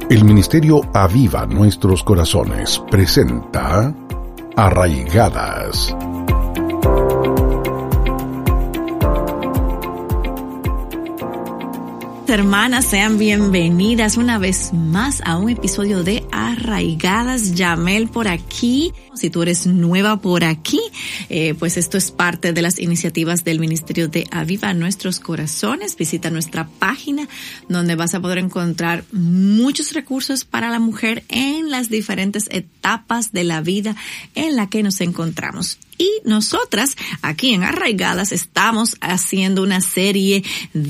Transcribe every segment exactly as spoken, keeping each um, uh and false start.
El Ministerio Aviva Nuestros Corazones presenta Arraigadas. Hermanas, sean bienvenidas una vez más a un episodio de Arraigadas. Yamel por aquí. Si tú eres nueva por aquí, eh, pues esto es parte de las iniciativas del Ministerio de Aviva Nuestros Corazones. Visita nuestra página donde vas a poder encontrar muchos recursos para la mujer en las diferentes etapas de la vida en la que nos encontramos. Y nosotras, aquí en Arraigadas, estamos haciendo una serie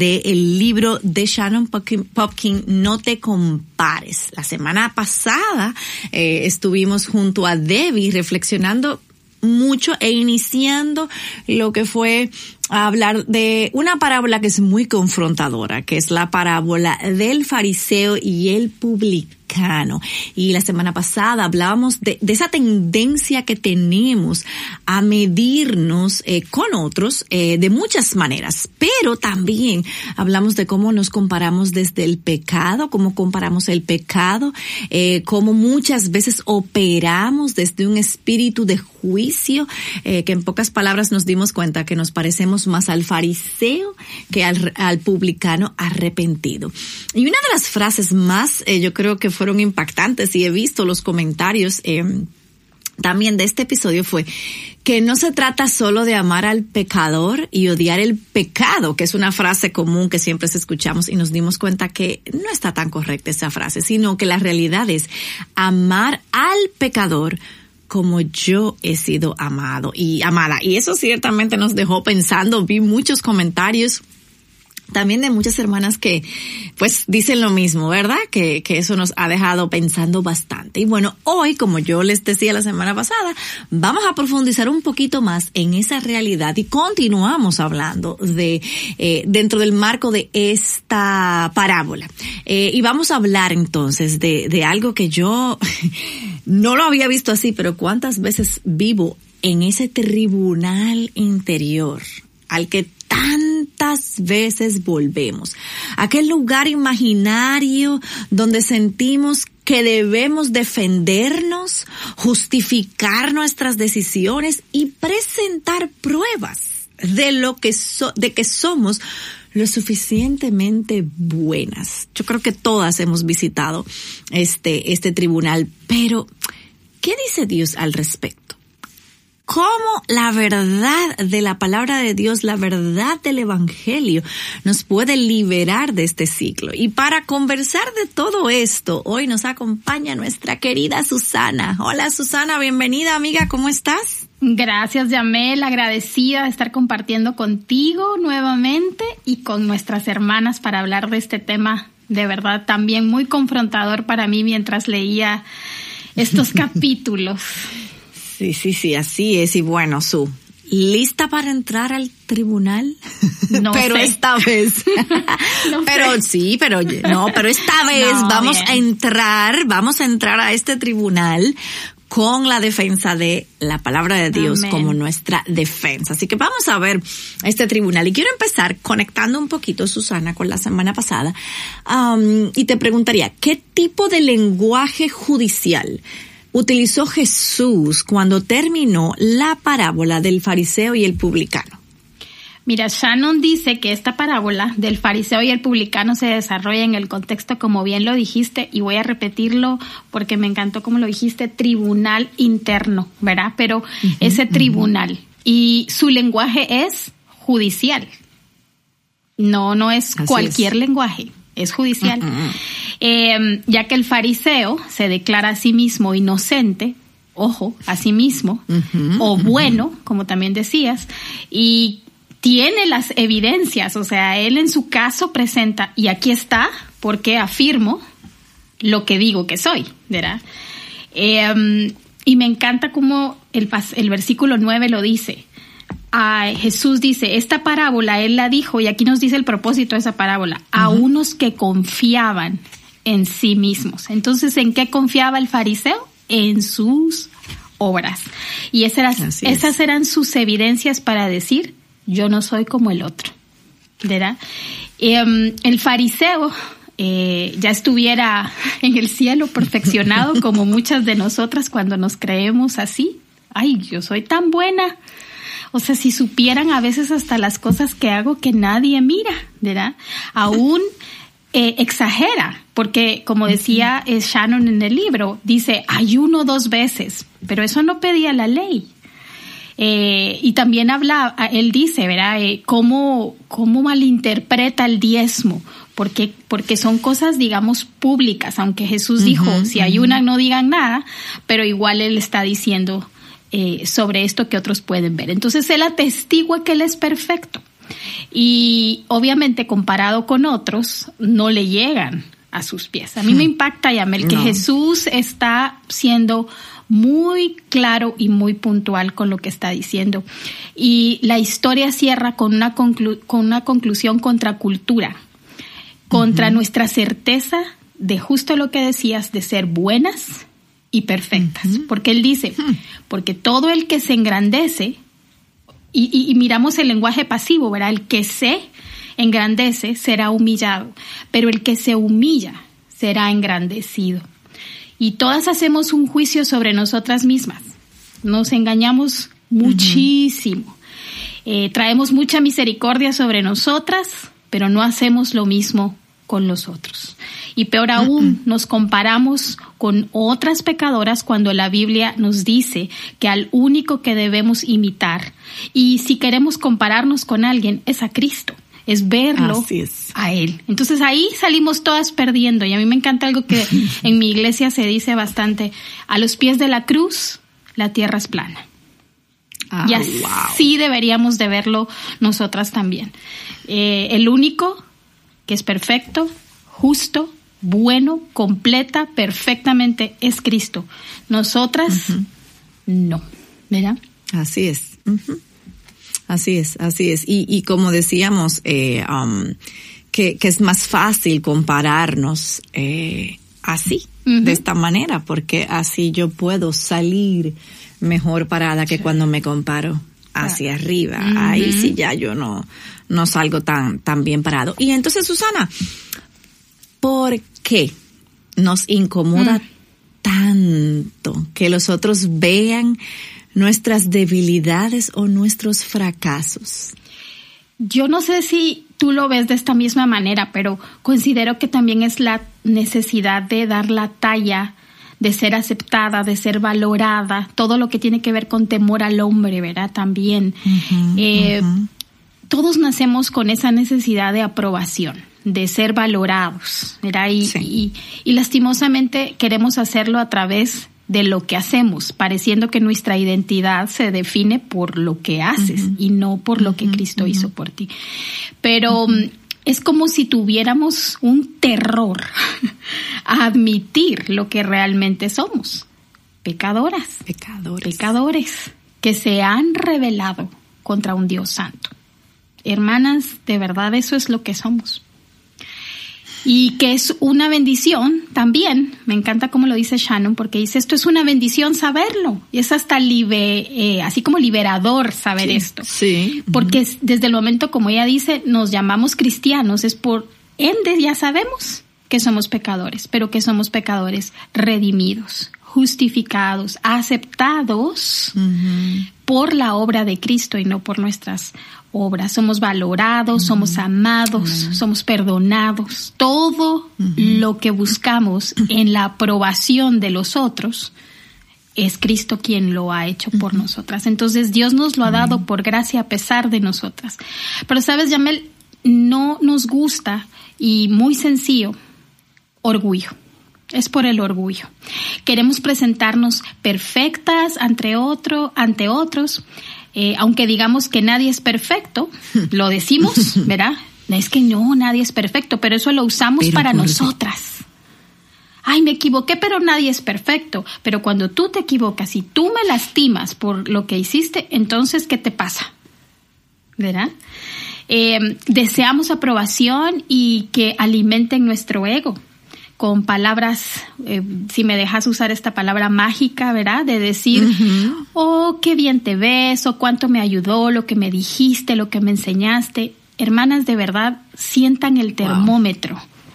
del libro de Shannon Popkin, No te compares. La semana pasada eh, estuvimos junto a Debbie reflexionando mucho e iniciando lo que fue a hablar de una parábola que es muy confrontadora, que es la parábola del fariseo y el publicano. Y la semana pasada hablábamos de, de esa tendencia que tenemos a medirnos eh, con otros eh, de muchas maneras, pero también hablamos de cómo nos comparamos desde el pecado, cómo comparamos el pecado, eh, cómo muchas veces operamos desde un espíritu de juicio, eh, que en pocas palabras nos dimos cuenta que nos parecemos más al fariseo que al, al publicano arrepentido. Y una de las frases más, eh, yo creo que fueron impactantes, y he visto los comentarios eh, también de este episodio, fue que no se trata solo de amar al pecador y odiar el pecado, que es una frase común que siempre escuchamos, y nos dimos cuenta que no está tan correcta esa frase, sino que la realidad es amar al pecador como yo he sido amado y amada. Y eso ciertamente nos dejó pensando. Vi muchos comentarios también de muchas hermanas que pues dicen lo mismo, ¿verdad? Que, que eso nos ha dejado pensando bastante. Y bueno, hoy, como yo les decía la semana pasada, vamos a profundizar un poquito más en esa realidad y continuamos hablando de, eh, dentro del marco de esta parábola. Eh, y vamos a hablar entonces de, de algo que yo no lo había visto así, pero cuántas veces vivo en ese tribunal interior al que tantas veces volvemos. Aquel lugar imaginario donde sentimos que debemos defendernos, justificar nuestras decisiones y presentar pruebas de lo que so, de que somos lo suficientemente buenas. Yo creo que todas hemos visitado este este tribunal, pero ¿qué dice Dios al respecto? ¿Cómo la verdad de la palabra de Dios, la verdad del evangelio, nos puede liberar de este ciclo? Y para conversar de todo esto, hoy nos acompaña nuestra querida Susana. Hola Susana, bienvenida amiga, ¿cómo estás? Gracias Yamel, agradecida de estar compartiendo contigo nuevamente y con nuestras hermanas para hablar de este tema de verdad también muy confrontador para mí mientras leía estos capítulos. Sí, sí, sí, así es. Y bueno, Su, ¿lista para entrar al tribunal? No pero sé. esta vez. no pero sé. sí, pero no, pero esta vez No, vamos bien. a entrar, vamos a entrar a este tribunal con la defensa de la palabra de Dios. Amén. Como nuestra defensa. Así que vamos a ver este tribunal. Y quiero empezar conectando un poquito, Susana, con la semana pasada. Um, y te preguntaría, ¿qué tipo de lenguaje judicial utilizó Jesús cuando terminó la parábola del fariseo y el publicano? Mira, Shannon dice que esta parábola del fariseo y el publicano se desarrolla en el contexto, como bien lo dijiste, y voy a repetirlo porque me encantó como lo dijiste, tribunal interno, ¿verdad? Pero uh-huh, ese tribunal, uh-huh. Y su lenguaje es judicial. No, no es Así cualquier es. lenguaje, es judicial. Uh-huh. Eh, ya que el fariseo se declara a sí mismo inocente, ojo, a sí mismo, uh-huh, o bueno, uh-huh. como también decías, y tiene las evidencias, o sea, él en su caso presenta, y aquí está, porque afirmo lo que digo que soy, ¿verdad? Eh, y me encanta cómo el, el versículo nueve lo dice. Ah, Jesús dice, esta parábola él la dijo, y aquí nos dice el propósito de esa parábola, uh-huh. a unos que confiaban en sí mismos. Entonces, ¿en qué confiaba el fariseo? En sus obras. Y esas, eran, esas eran sus evidencias para decir, yo no soy como el otro, ¿verdad? Eh, el fariseo eh, ya estuviera en el cielo perfeccionado como muchas de nosotras cuando nos creemos así. Ay, yo soy tan buena. O sea, si supieran a veces hasta las cosas que hago que nadie mira, ¿verdad? Aún eh, exagera, porque como decía eh, Shannon en el libro, dice ayuno dos veces, pero eso no pedía la ley. Eh, y también habla, él dice, ¿verdad? Eh, cómo, cómo malinterpreta el diezmo, porque, porque son cosas, digamos, públicas, aunque Jesús dijo, uh-huh, si ayunan uh-huh. no digan nada, pero igual él está diciendo Eh, sobre esto que otros pueden ver. Entonces él atestigua que él es perfecto y obviamente comparado con otros no le llegan a sus pies. A mí hmm. me impacta, Yamel, que no. Jesús está siendo muy claro y muy puntual con lo que está diciendo, y la historia cierra con una, conclu- con una conclusión contra cultura, contra uh-huh. nuestra certeza de justo lo que decías, de ser buenas y perfectas, uh-huh. porque él dice, uh-huh. porque todo el que se engrandece, y, y, y miramos el lenguaje pasivo, ¿verdad? El que se engrandece será humillado, pero el que se humilla será engrandecido. Y todas hacemos un juicio sobre nosotras mismas, nos engañamos muchísimo, uh-huh. eh, traemos mucha misericordia sobre nosotras, pero no hacemos lo mismo con los otros. Y peor aún, nos comparamos con otras pecadoras cuando la Biblia nos dice que al único que debemos imitar, y si queremos compararnos con alguien, es a Cristo, es verlo es. a Él. Entonces ahí salimos todas perdiendo, y a mí me encanta algo que en mi iglesia se dice bastante: a los pies de la cruz, la tierra es plana. Oh, y así wow. deberíamos de verlo nosotras también. Eh, el único que es perfecto, justo, bueno, completa, perfectamente, es Cristo. Nosotras, uh-huh. no, ¿verdad? Así es. Uh-huh. Así es, así es. Y, y como decíamos, eh, um, que, que es más fácil compararnos eh, así, uh-huh. de esta manera, porque así yo puedo salir mejor parada que sí. cuando me comparo hacia uh-huh. arriba. Uh-huh. Ahí sí ya yo no... no salgo tan, tan bien parado. Y entonces, Susana, ¿por qué nos incomoda mm. tanto que los otros vean nuestras debilidades o nuestros fracasos? Yo no sé si tú lo ves de esta misma manera, pero considero que también es la necesidad de dar la talla, de ser aceptada, de ser valorada, todo lo que tiene que ver con temor al hombre, ¿verdad? También. Uh-huh, eh, uh-huh. Todos nacemos con esa necesidad de aprobación, de ser valorados, ¿verdad? Y, sí. y, y lastimosamente queremos hacerlo a través de lo que hacemos, pareciendo que nuestra identidad se define por lo que haces uh-huh. y no por lo uh-huh, que Cristo uh-huh. hizo por ti. Pero uh-huh. es como si tuviéramos un terror a admitir lo que realmente somos. Pecadoras. Pecadores. Pecadores que se han rebelado contra un Dios santo. Hermanas, de verdad eso es lo que somos. Y que es una bendición también. Me encanta cómo lo dice Shannon, porque dice, esto es una bendición saberlo. Y es hasta libe, eh, así como liberador saber sí, esto. Sí. Porque uh-huh. desde el momento, como ella dice, nos llamamos cristianos, es por ende ya sabemos que somos pecadores, pero que somos pecadores redimidos, justificados, aceptados uh-huh. por la obra de Cristo y no por nuestras obras. Somos valorados, uh-huh. somos amados, uh-huh. somos perdonados. Todo uh-huh. lo que buscamos en la aprobación de los otros es Cristo quien lo ha hecho por uh-huh. nosotras. Entonces Dios nos lo ha dado uh-huh. por gracia a pesar de nosotras. Pero sabes, Yamel, no nos gusta, y muy sencillo, orgullo. Es por el orgullo. Queremos presentarnos perfectas ante otro, ante otros, eh, aunque digamos que nadie es perfecto, lo decimos, ¿verdad? Es que no, nadie es perfecto, pero eso lo usamos pero para nosotras. Ay, me equivoqué, pero nadie es perfecto. Pero cuando tú te equivocas y tú me lastimas por lo que hiciste, entonces, ¿qué te pasa? ¿Verdad? Eh, deseamos aprobación y que alimenten nuestro ego con palabras, eh, si me dejas usar esta palabra mágica, ¿verdad? De decir, uh-huh. oh, qué bien te ves, o cuánto me ayudó, lo que me dijiste, lo que me enseñaste. Hermanas, de verdad, sientan el termómetro. Wow.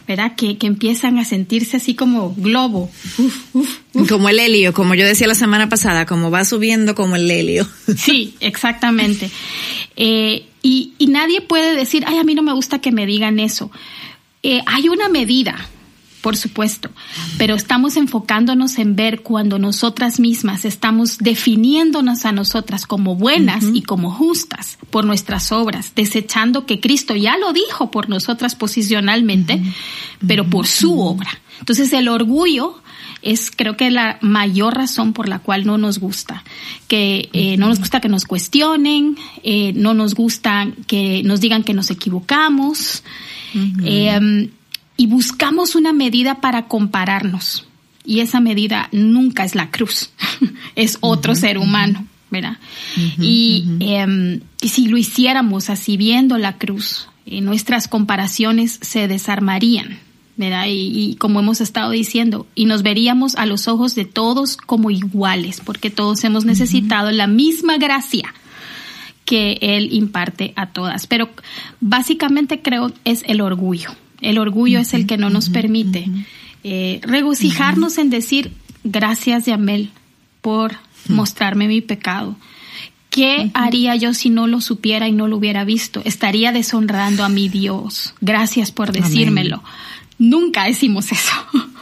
¿verdad? Que, que empiezan a sentirse así como globo. Uf, uf, uf. Como el helio, como yo decía la semana pasada, como va subiendo como el helio. Sí, exactamente. Eh, y, y nadie puede decir, ay, a mí no me gusta que me digan eso. Eh, hay una medida, por supuesto, pero estamos enfocándonos en ver cuando nosotras mismas estamos definiéndonos a nosotras como buenas uh-huh. y como justas por nuestras obras, desechando que Cristo ya lo dijo por nosotras posicionalmente, uh-huh. pero por su obra. Entonces el orgullo es, creo que, la mayor razón por la cual no nos gusta, que eh, no nos gusta que nos cuestionen, eh, no nos gusta que nos digan que nos equivocamos, uh-huh. eh, y buscamos una medida para compararnos. Y esa medida nunca es la cruz, es otro uh-huh, ser humano, ¿verdad? Uh-huh, y, uh-huh. eh, y si lo hiciéramos así, viendo la cruz, eh, nuestras comparaciones se desarmarían, ¿verdad? Y, y como hemos estado diciendo, y nos veríamos a los ojos de todos como iguales, porque todos hemos necesitado uh-huh. la misma gracia que Él imparte a todas. Pero básicamente creo es el orgullo. El orgullo uh-huh, es el que no nos uh-huh, permite uh-huh. eh, regocijarnos uh-huh. en decir, gracias, Yamel, por uh-huh. mostrarme mi pecado. ¿Qué uh-huh. haría yo si no lo supiera y no lo hubiera visto? Estaría deshonrando a mi Dios. Gracias por decírmelo. Amén. Nunca decimos eso.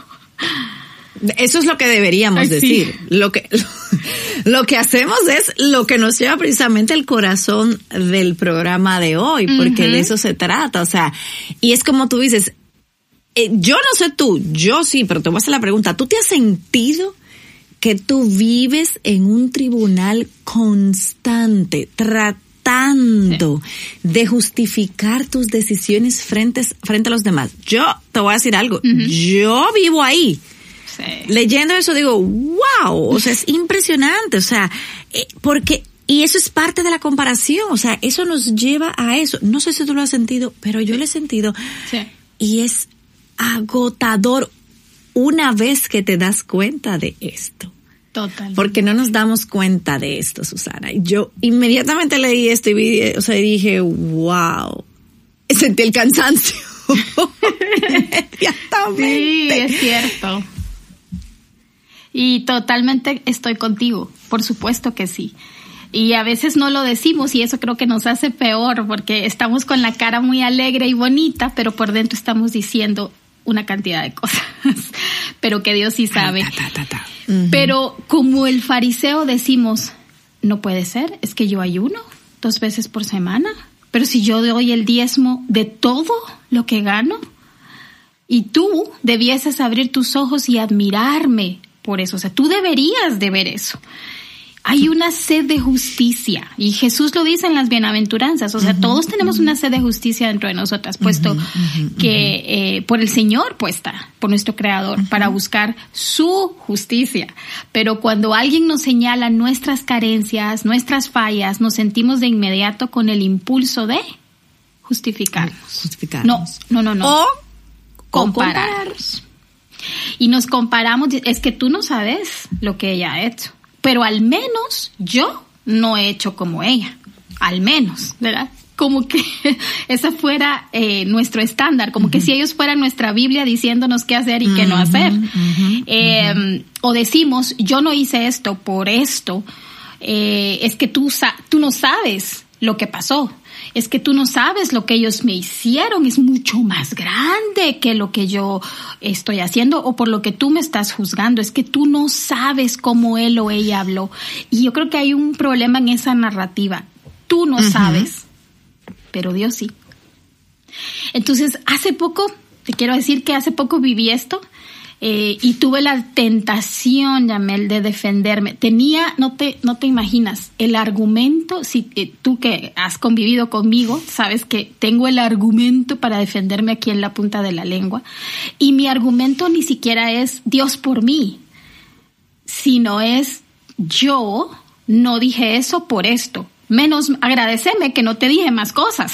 Eso es lo que deberíamos Ay, decir. Sí. Lo que lo, lo que hacemos es lo que nos lleva precisamente al corazón del programa de hoy, porque uh-huh. de eso se trata. O sea, y es como tú dices, eh, yo no sé tú, yo sí, pero te voy a hacer la pregunta. ¿Tú te has sentido que tú vives en un tribunal constante, tratando sí. de justificar tus decisiones frente, frente a los demás? Yo te voy a decir algo. Uh-huh. Yo vivo ahí. Sí. Leyendo eso digo, wow, o sea, es impresionante, o sea, eh, porque, y eso es parte de la comparación, o sea, eso nos lleva a eso. No sé si tú lo has sentido, pero yo lo he sentido. Sí. Y es agotador una vez que te das cuenta de esto. Total. Porque no nos damos cuenta de esto, Susana. Yo inmediatamente leí esto y vi, o sea, dije, wow, sentí el cansancio. Inmediatamente. Sí, es cierto. Y totalmente estoy contigo, por supuesto que sí. Y a veces no lo decimos y eso creo que nos hace peor porque estamos con la cara muy alegre y bonita, pero por dentro estamos diciendo una cantidad de cosas, pero que Dios sí sabe. Ay, ta, ta, ta, ta. Uh-huh. Pero como el fariseo decimos, no puede ser, es que yo ayuno dos veces por semana, pero si yo doy el diezmo de todo lo que gano, y tú debieses abrir tus ojos y admirarme por eso, o sea, tú deberías de ver eso. Hay una sed de justicia y Jesús lo dice en las bienaventuranzas, o sea, uh-huh, todos tenemos uh-huh. una sed de justicia dentro de nosotras, puesto uh-huh, uh-huh, que eh, por el Señor puesta, por nuestro Creador, uh-huh. para buscar su justicia. Pero cuando alguien nos señala nuestras carencias, nuestras fallas, nos sentimos de inmediato con el impulso de justificarnos. Justificarnos. No, no, no, no. O compararnos. Y nos comparamos, es que tú no sabes lo que ella ha hecho. Pero al menos yo no he hecho como ella. Al menos, ¿verdad? Como que ese fuera eh, nuestro estándar. Como uh-huh. que si ellos fueran nuestra Biblia diciéndonos qué hacer y uh-huh, qué no hacer. Uh-huh, eh, uh-huh. O decimos, yo no hice esto por esto. Eh, es que tú, sa- tú no sabes lo que pasó. Es que tú no sabes lo que ellos me hicieron, es mucho más grande que lo que yo estoy haciendo o por lo que tú me estás juzgando. Es que tú no sabes cómo él o ella habló. Y yo creo que hay un problema en esa narrativa. Tú no uh-huh. sabes, pero Dios sí. Entonces, hace poco, te quiero decir que hace poco viví esto. Eh, y tuve la tentación, Yamel, de defenderme. Tenía, no te, no te imaginas, el argumento, si eh, tú que has convivido conmigo, sabes que tengo el argumento para defenderme aquí en la punta de la lengua. Y mi argumento ni siquiera es Dios por mí, sino es yo no dije eso por esto. Menos agradeceme que no te dije más cosas.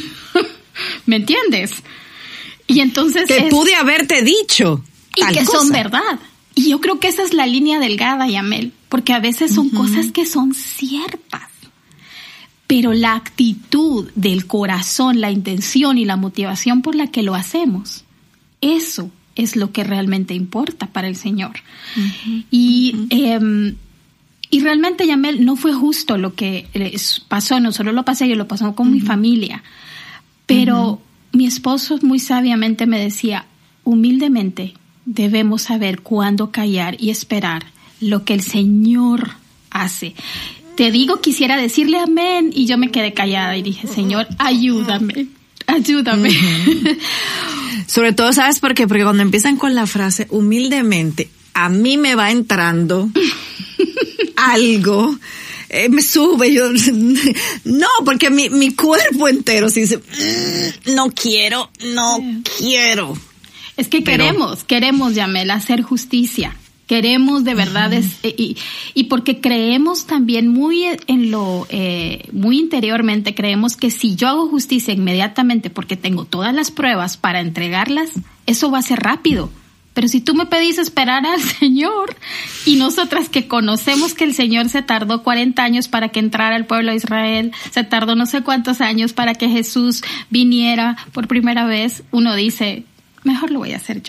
¿Me entiendes? Y entonces que es, pude haberte dicho. Y que cosa. Son verdad. Y yo creo que esa es la línea delgada, Yamel, porque a veces son uh-huh. cosas que son ciertas. Pero la actitud del corazón, la intención y la motivación por la que lo hacemos, eso es lo que realmente importa para el Señor. Uh-huh. Y, uh-huh. eh, y realmente, Yamel, no fue justo lo que pasó, no solo lo pasé yo, lo pasó con uh-huh. mi familia. Pero uh-huh. mi esposo muy sabiamente me decía, humildemente debemos saber cuándo callar y esperar lo que el Señor hace. Te digo, quisiera decirle amén, y yo me quedé callada y dije, Señor, ayúdame, ayúdame. Uh-huh. Sobre todo, ¿sabes por qué? Porque cuando empiezan con la frase humildemente, a mí me va entrando algo, eh, me sube, yo, no, porque mi, mi cuerpo entero se dice, mm, no quiero, no sí. quiero. Es que Pero, queremos, queremos, Yamel, hacer justicia. Queremos de verdad, uh-huh. es, y, y porque creemos también muy en lo, eh, muy interiormente, creemos que si yo hago justicia inmediatamente porque tengo todas las pruebas para entregarlas, eso va a ser rápido. Pero si tú me pedís esperar al Señor, y nosotras que conocemos que el Señor se tardó cuarenta años para que entrara el pueblo de Israel, se tardó no sé cuántos años para que Jesús viniera por primera vez, uno dice, mejor lo voy a hacer yo.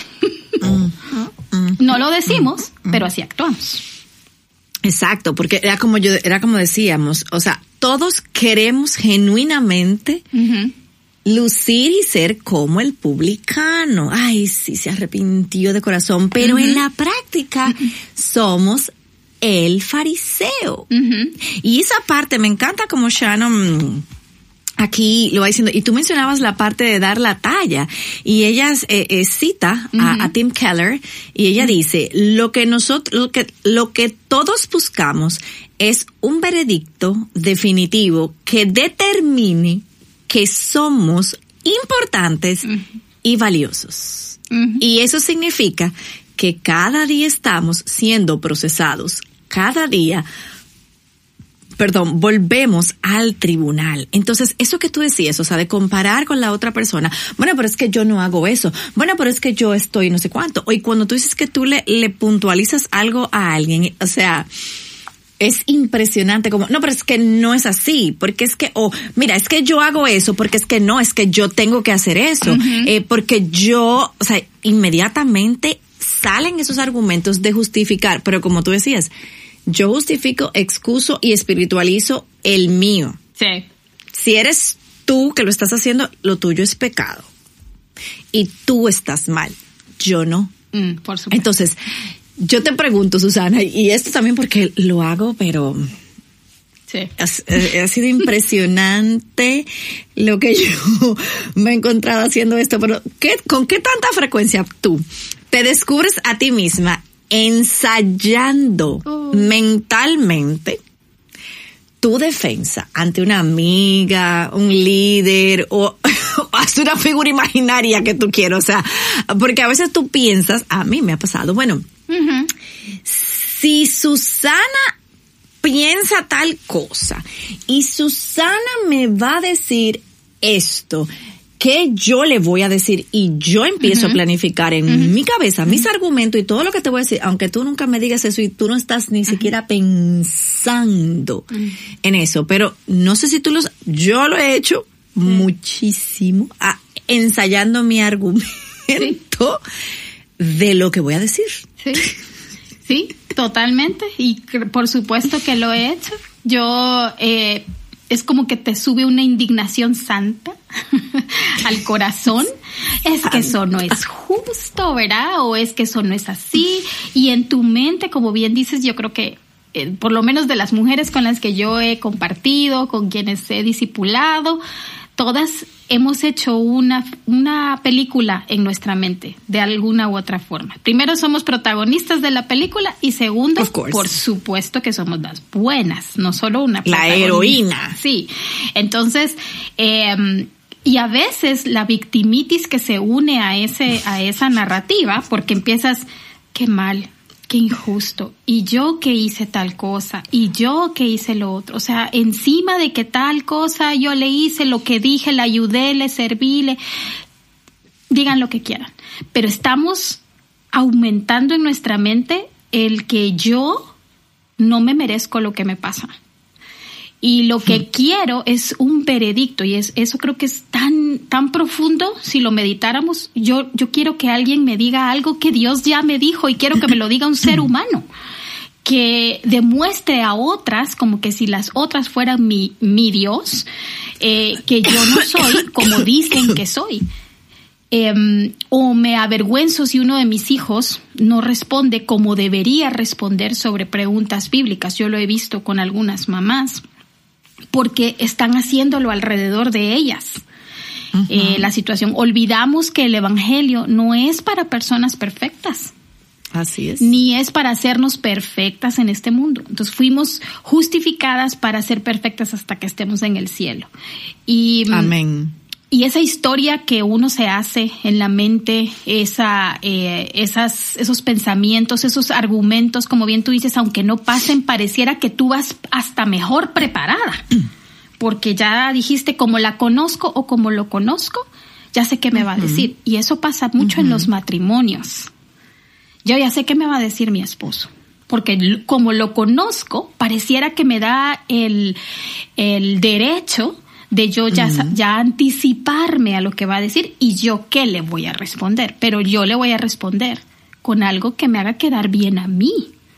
No lo decimos, pero así actuamos. Exacto, porque era como yo, era como decíamos, o sea, todos queremos genuinamente uh-huh. lucir y ser como el publicano. Ay, sí, se arrepintió de corazón, pero uh-huh. en la práctica uh-huh. somos el fariseo. Uh-huh. Y esa parte me encanta como Shannon aquí lo va diciendo, y tú mencionabas la parte de dar la talla, y ella eh, eh, cita uh-huh. a, a Tim Keller, y ella uh-huh. dice, lo que nosotros, lo que, lo que todos buscamos es un veredicto definitivo que determine que somos importantes uh-huh. y valiosos. Uh-huh. Y eso significa que cada día estamos siendo procesados, cada día Perdón, volvemos al tribunal. Entonces, eso que tú decías, o sea, de comparar con la otra persona, bueno, pero es que yo no hago eso, bueno, pero es que yo estoy no sé cuánto. Y cuando tú dices que tú le, le puntualizas algo a alguien, o sea, es impresionante como, no, pero es que no es así, porque es que, o oh, mira, es que yo hago eso, porque es que no, es que yo tengo que hacer eso, uh-huh. eh, porque yo, o sea, inmediatamente salen esos argumentos de justificar, pero como tú decías, yo justifico, excuso y espiritualizo el mío. Sí. Si eres tú que lo estás haciendo, lo tuyo es pecado. Y tú estás mal. Yo no. Mm, por supuesto. Entonces, yo te pregunto, Susana, y esto también porque lo hago, pero sí. ha, ha sido impresionante lo que yo me he encontrado haciendo esto. Pero ¿qué, ¿con qué tanta frecuencia tú te descubres a ti misma ensayando oh. mentalmente tu defensa ante una amiga, un líder o, o hasta una figura imaginaria que tú quieras? O sea, porque a veces tú piensas, a mí me ha pasado, bueno, uh-huh. si Susana piensa tal cosa y Susana me va a decir esto, ¿qué yo le voy a decir? Y yo empiezo uh-huh. a planificar en uh-huh. mi cabeza mis uh-huh. argumentos y todo lo que te voy a decir, aunque tú nunca me digas eso y tú no estás ni uh-huh. siquiera pensando uh-huh. en eso. Pero no sé si tú los, yo lo he hecho uh-huh. muchísimo, a, ensayando mi argumento ¿Sí? de lo que voy a decir. Sí, sí, totalmente. Y por supuesto que lo he hecho. Yo, eh, es como que te sube una indignación santa al corazón. Es que eso no es justo, ¿verdad? O es que eso no es así. Y en tu mente, como bien dices, yo creo que eh, por lo menos de las mujeres con las que yo he compartido, con quienes he discipulado, todas hemos hecho una, una película en nuestra mente, de alguna u otra forma. Primero, somos protagonistas de la película, y segundo, por supuesto que somos las buenas, no solo una la heroína. Sí. Entonces, eh, y a veces la victimitis que se une a ese, a esa narrativa, porque empiezas, qué mal, qué injusto, y yo que hice tal cosa, y yo que hice lo otro. O sea, encima de que tal cosa yo le hice, lo que dije, le ayudé, le serví, le... digan lo que quieran. Pero estamos aumentando en nuestra mente el que yo no me merezco lo que me pasa. Y lo que quiero es un veredicto, y es eso creo que es tan tan, tan profundo, si lo meditáramos. Yo, yo quiero que alguien me diga algo que Dios ya me dijo y quiero que me lo diga un ser humano. Que demuestre a otras, como que si las otras fueran mi, mi Dios, eh, que yo no soy como dicen que soy. Eh, o me avergüenzo si uno de mis hijos no responde como debería responder sobre preguntas bíblicas. Yo lo he visto con algunas mamás, porque están haciéndolo alrededor de ellas. Uh-huh. Eh, la situación. Olvidamos que el evangelio no es para personas perfectas. Así es. Ni es para hacernos perfectas en este mundo. Entonces fuimos justificadas para ser perfectas hasta que estemos en el cielo. Y, amén. Y esa historia que uno se hace en la mente, esa, eh, esas, esos pensamientos, esos argumentos, como bien tú dices, aunque no pasen, pareciera que tú vas hasta mejor preparada. Porque ya dijiste, como la conozco o como lo conozco, ya sé qué me uh-huh. va a decir. Y eso pasa mucho uh-huh. en los matrimonios. Yo ya sé qué me va a decir mi esposo, porque como lo conozco, pareciera que me da el, el derecho de yo ya, uh-huh. ya anticiparme a lo que va a decir y yo qué le voy a responder. Pero yo le voy a responder con algo que me haga quedar bien a mí,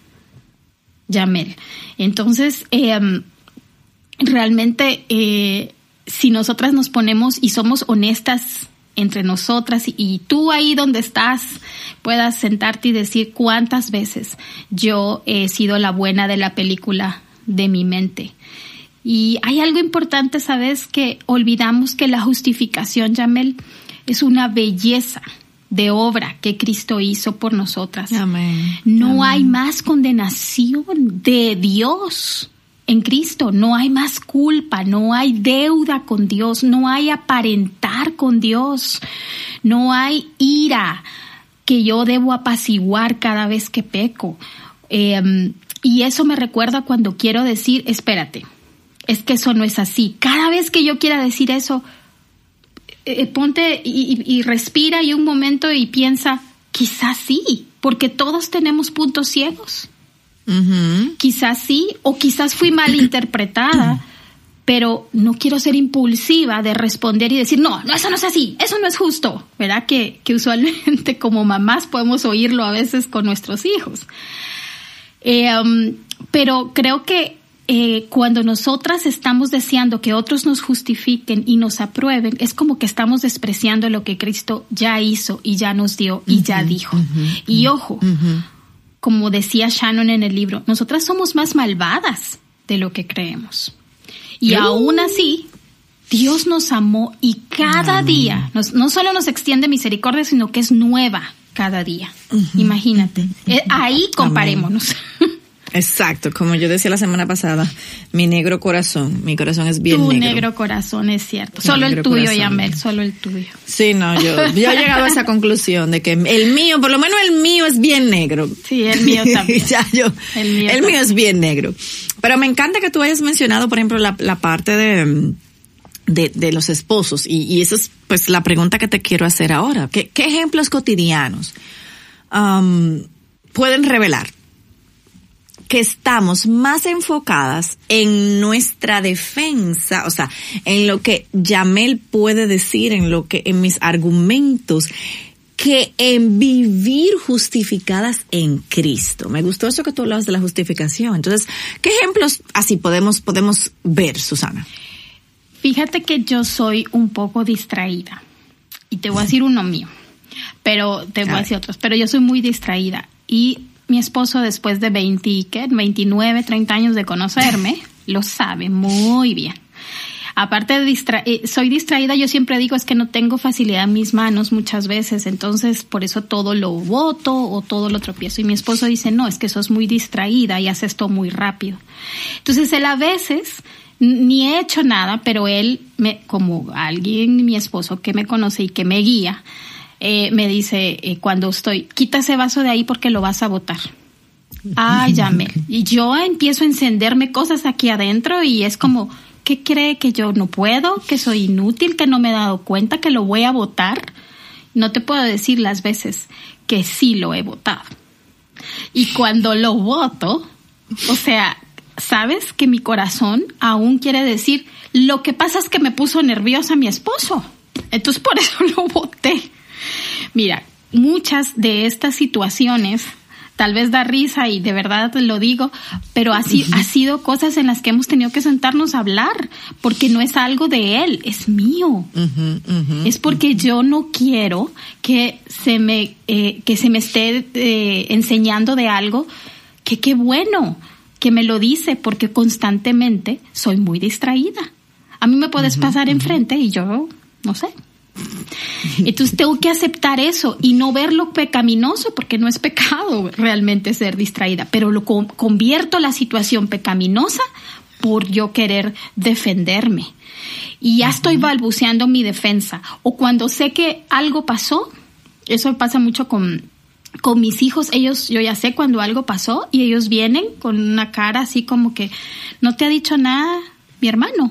Yamel. Entonces, eh, realmente, eh, si nosotras nos ponemos y somos honestas entre nosotras y, y tú ahí donde estás puedas sentarte y decir cuántas veces yo he sido la buena de la película de mi mente. Y hay algo importante, ¿sabes? Que olvidamos que la justificación, Yamel, es una belleza de obra que Cristo hizo por nosotras. Amén. No Amén. Hay más condenación de Dios en Cristo, no hay más culpa, no hay deuda con Dios, no hay aparentar con Dios, no hay ira que yo debo apaciguar cada vez que peco. Eh, y eso me recuerda cuando quiero decir, espérate, es que eso no es así. Cada vez que yo quiera decir eso, eh, ponte y, y, y respira y un momento y piensa, quizás sí, porque todos tenemos puntos ciegos. Uh-huh. Quizás sí, o quizás fui mal interpretada, pero no quiero ser impulsiva de responder y decir, no, no, eso no es así, eso no es justo, ¿verdad? Que, que usualmente como mamás podemos oírlo a veces con nuestros hijos. Eh, um, pero creo que eh, cuando nosotras estamos deseando que otros nos justifiquen y nos aprueben, es como que estamos despreciando lo que Cristo ya hizo y ya nos dio y uh-huh, ya dijo. Uh-huh, y ojo, uh-huh. como decía Shannon en el libro, nosotras somos más malvadas de lo que creemos. Y uh. aún así, Dios nos amó y cada uh. día, nos, no solo nos extiende misericordia, sino que es nueva cada día. Uh-huh. Imagínate. Uh-huh. Ahí comparémonos. Exacto, como yo decía la semana pasada, mi negro corazón, mi corazón es bien tu negro. Tu negro corazón, es cierto. Mi solo el tuyo, Yamel, solo el tuyo. Sí, no, yo, yo he llegado a esa conclusión de que el mío, por lo menos el mío es bien negro. Sí, el mío también. ya yo, el mío, el mío es bien negro. Pero me encanta que tú hayas mencionado, por ejemplo, la, la parte de, de, de los esposos. Y, y esa es pues la pregunta que te quiero hacer ahora. ¿Qué, qué ejemplos cotidianos um, pueden revelar que estamos más enfocadas en nuestra defensa, o sea, en lo que Yamel puede decir, en lo que, en mis argumentos, que en vivir justificadas en Cristo? Me gustó eso que tú hablabas de la justificación. Entonces, ¿qué ejemplos así podemos, podemos ver, Susana? Fíjate que yo soy un poco distraída. Y te voy a decir uno mío, pero te voy a, a decir otros. Pero yo soy muy distraída. Y mi esposo, después de veinte, ¿qué? veintinueve, treinta años de conocerme, lo sabe muy bien. Aparte de distra- eh, soy distraída, yo siempre digo, es que no tengo facilidad en mis manos muchas veces, entonces por eso todo lo boto o todo lo tropiezo. Y mi esposo dice, no, es que sos muy distraída y haces todo muy rápido. Entonces él a veces ni he hecho nada, pero él, me, como alguien, mi esposo que me conoce y que me guía, Eh, me dice eh, cuando estoy, quita ese vaso de ahí porque lo vas a botar. Ay, Yamel. Y yo empiezo a encenderme cosas aquí adentro y es como, ¿qué cree? ¿Que yo no puedo? ¿Que soy inútil? ¿Que no me he dado cuenta? ¿Que lo voy a botar? No te puedo decir las veces que sí lo he botado. Y cuando lo boto, o sea, ¿sabes? Que mi corazón aún quiere decir, lo que pasa es que me puso nerviosa mi esposo. Entonces por eso lo boté. Mira, muchas de estas situaciones tal vez da risa y de verdad lo digo, pero así ha sido cosas en las que hemos tenido que sentarnos a hablar, porque no es algo de él, es mío. Uh-huh, uh-huh, es porque uh-huh. yo no quiero que se me eh, que se me esté eh, enseñando de algo que qué bueno que me lo dice, porque constantemente soy muy distraída. A mí me puedes uh-huh, pasar uh-huh. enfrente y yo no sé. Entonces tengo que aceptar eso y no verlo pecaminoso, porque no es pecado realmente ser distraída, pero lo con, convierto la situación pecaminosa por yo querer defenderme y ya uh-huh. estoy balbuceando mi defensa. O cuando sé que algo pasó, eso pasa mucho con con mis hijos, ellos, yo ya sé cuando algo pasó y ellos vienen con una cara así como que no te ha dicho nada mi hermano.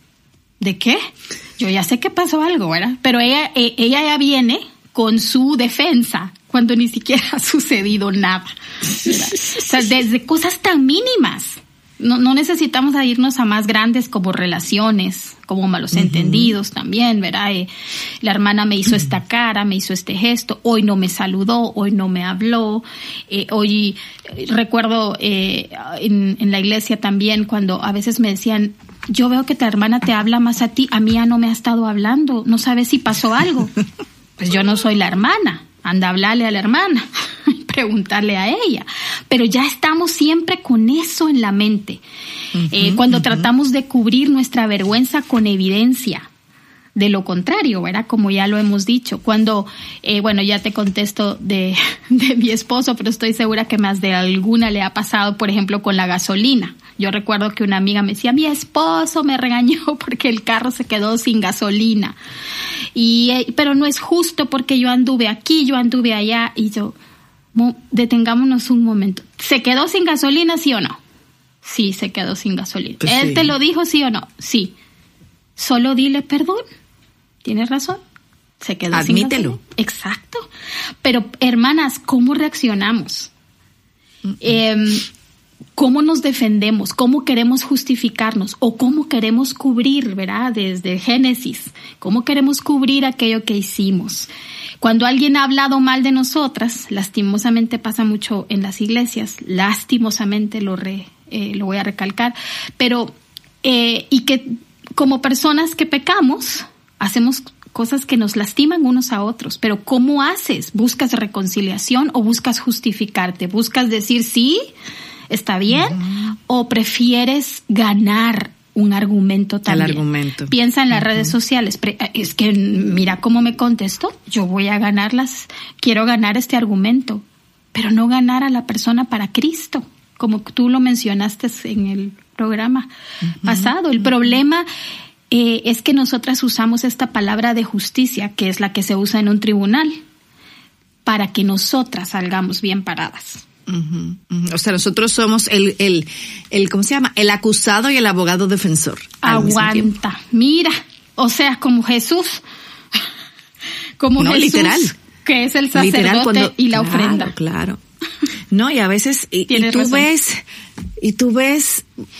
¿De qué? Yo ya sé que pasó algo, ¿verdad? Pero ella, ella ya viene con su defensa cuando ni siquiera ha sucedido nada, ¿verdad? O sea, desde cosas tan mínimas. No, no necesitamos irnos a más grandes como relaciones, como malos uh-huh. entendidos también, ¿verdad? Eh, la hermana me hizo uh-huh. esta cara, me hizo este gesto, hoy no me saludó, hoy no me habló. Eh, hoy eh, recuerdo eh, en, en la iglesia también cuando a veces me decían, yo veo que tu hermana te habla más a ti, a mí ya no me ha estado hablando, no sabes si pasó algo. Pues yo no soy la hermana, anda a hablarle a la hermana, preguntarle a ella. Pero ya estamos siempre con eso en la mente. Uh-huh, eh, cuando uh-huh. tratamos de cubrir nuestra vergüenza con evidencia de lo contrario, ¿verdad? Como ya lo hemos dicho. Cuando, eh, bueno, ya te contesto de, de mi esposo, pero estoy segura que más de alguna le ha pasado, por ejemplo, con la gasolina. Yo recuerdo que una amiga me decía, mi esposo me regañó porque el carro se quedó sin gasolina. Y, eh, pero no es justo porque yo anduve aquí, yo anduve allá. Y yo, mo, detengámonos un momento. ¿Se quedó sin gasolina, sí o no? Sí, se quedó sin gasolina. Pues ¿Él sí. te lo dijo, sí o no? Sí. Solo dile perdón. Tienes razón. Se quedó sin gasolina. Admítelo. Exacto. Pero, hermanas, ¿cómo reaccionamos? Uh-uh. Eh, ¿Cómo nos defendemos? ¿Cómo queremos justificarnos? ¿O cómo queremos cubrir, verdad? Desde Génesis, ¿cómo queremos cubrir aquello que hicimos? Cuando alguien ha hablado mal de nosotras, lastimosamente pasa mucho en las iglesias, lastimosamente lo, re, eh, lo voy a recalcar, pero, eh, y que como personas que pecamos, hacemos cosas que nos lastiman unos a otros, pero ¿cómo haces? ¿Buscas reconciliación o buscas justificarte? ¿Buscas decir sí? ¿Está bien? Uh-huh. ¿O prefieres ganar un argumento también? El argumento. Piensa en las uh-huh. redes sociales. Es que mira cómo me contesto. Yo voy a ganarlas. Quiero ganar este argumento. Pero no ganar a la persona para Cristo. Como tú lo mencionaste en el programa uh-huh. pasado. El uh-huh. problema eh, es que nosotras usamos esta palabra de justicia, que es la que se usa en un tribunal, para que nosotras salgamos bien paradas. Uh-huh, uh-huh. O sea, nosotros somos el, el, el, ¿cómo se llama? El acusado y el abogado defensor. Aguanta, mira, o sea, como Jesús, como no, Jesús, literal, que es el sacerdote literal, cuando, y la claro, ofrenda. Claro, no, y a veces, y, y tú razón. ves, y tú ves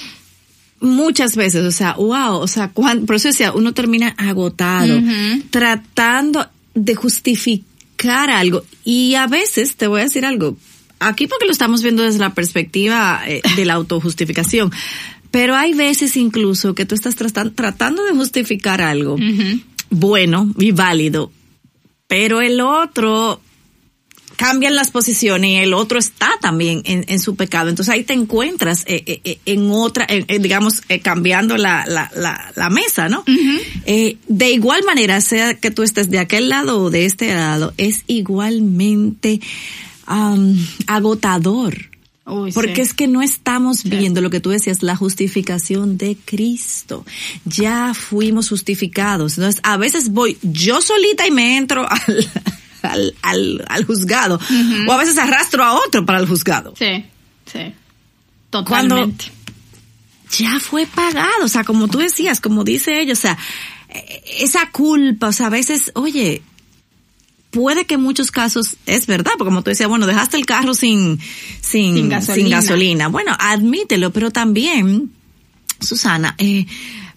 muchas veces, o sea, wow, o sea, cuando, por eso decía, uno termina agotado, uh-huh. tratando de justificar algo, y a veces, te voy a decir algo, aquí porque lo estamos viendo desde la perspectiva eh, de la autojustificación, pero hay veces incluso que tú estás tratando, tratando de justificar algo uh-huh. bueno y válido, pero el otro cambian las posiciones y el otro está también en, en su pecado. Entonces ahí te encuentras eh, eh, en otra, eh, digamos, eh, cambiando la, la, la, la mesa, ¿no? Uh-huh. Eh, de igual manera, sea que tú estés de aquel lado o de este lado, es igualmente Um, agotador, Uy, porque sí. es que no estamos viendo sí. lo que tú decías, la justificación de Cristo. Ya fuimos justificados. Entonces, a veces voy yo solita y me entro al, al, al, al juzgado, uh-huh. o a veces arrastro a otro para el juzgado. Sí, sí, totalmente. Cuando ya fue pagado, o sea, como tú decías, como dice ella, o sea, esa culpa, o sea, a veces, oye, puede que en muchos casos es verdad, porque como tú decías, bueno, dejaste el carro sin, sin, sin gasolina. Sin gasolina. Bueno, admítelo, pero también, Susana, eh,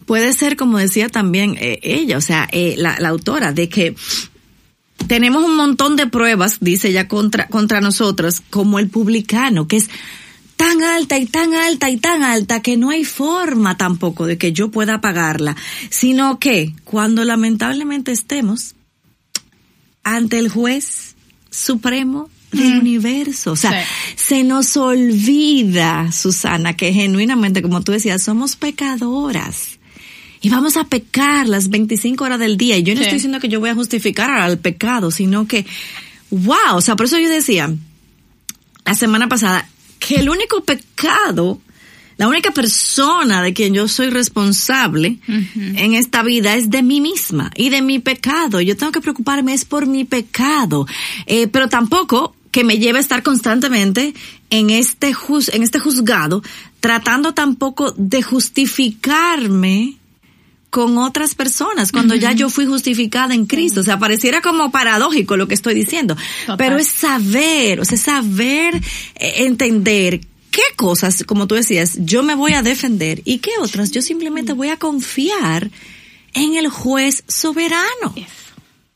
puede ser, como decía también eh, ella, o sea, eh, la, la autora, de que tenemos un montón de pruebas, dice ella, contra, contra nosotros, como el publicano, que es tan alta y tan alta y tan alta que no hay forma tampoco de que yo pueda pagarla, sino que cuando lamentablemente estemos ante el juez supremo del mm. universo, o sea, sí. se nos olvida, Susana, que genuinamente, como tú decías, somos pecadoras. Y vamos a pecar las veinticinco horas del día. Y yo no sí. estoy diciendo que yo voy a justificar al pecado, sino que, wow, o sea, por eso yo decía la semana pasada que el único pecado, la única persona de quien yo soy responsable uh-huh. en esta vida es de mí misma y de mi pecado. Yo tengo que preocuparme es por mi pecado, eh, pero tampoco que me lleve a estar constantemente en este juz, en este juzgado, tratando tampoco de justificarme con otras personas, cuando uh-huh. ya yo fui justificada en Cristo. O sea, pareciera como paradójico lo que estoy diciendo. Total. Pero es saber, o sea, saber eh, entender qué cosas, como tú decías, yo me voy a defender y qué otras yo simplemente voy a confiar en el juez soberano. Eso.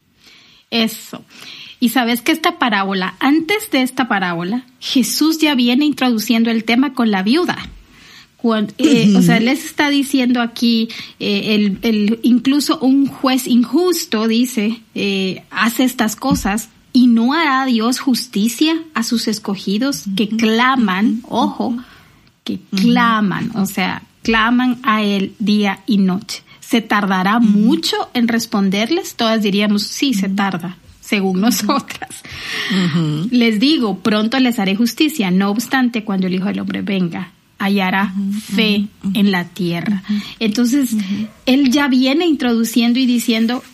Eso. Y sabes que esta parábola, antes de esta parábola, Jesús ya viene introduciendo el tema con la viuda. Cuando, eh, uh-huh. O sea, les está diciendo aquí, eh, el, el, incluso un juez injusto, dice, eh, hace estas cosas y no hará Dios justicia a sus escogidos que claman, uh-huh. ojo, que uh-huh. claman, o sea, claman a Él día y noche. ¿Se tardará uh-huh. mucho en responderles? Todas diríamos, sí, uh-huh. se tarda, según nosotras. Uh-huh. Les digo, pronto les haré justicia, no obstante, cuando el Hijo del Hombre venga, hallará uh-huh, fe uh-huh, en la tierra. Uh-huh, Entonces, uh-huh. él ya viene introduciendo y diciendo,